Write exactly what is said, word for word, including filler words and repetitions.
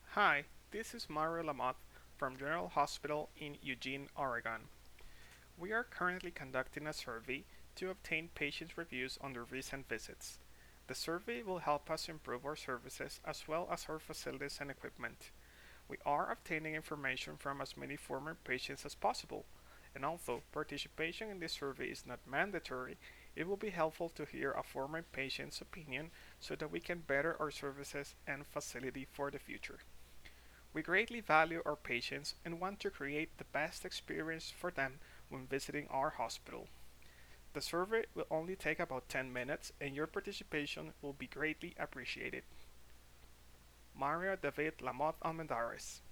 Hi, this is Mario Lamotte from General Hospital in Eugene, Oregon. We are currently conducting a survey to obtain patient reviews on their recent visits. The survey will help us improve our services as well as our facilities and equipment. We are obtaining information from as many former patients as possible, and although participation in this survey is not mandatory, it will be helpful to hear a former patient's opinion so that we can better our services and facility for the future. We greatly value our patients and want to create the best experience for them when visiting our hospital. The survey will only take about ten minutes and your participation will be greatly appreciated. Mario David Lamotte Almendares.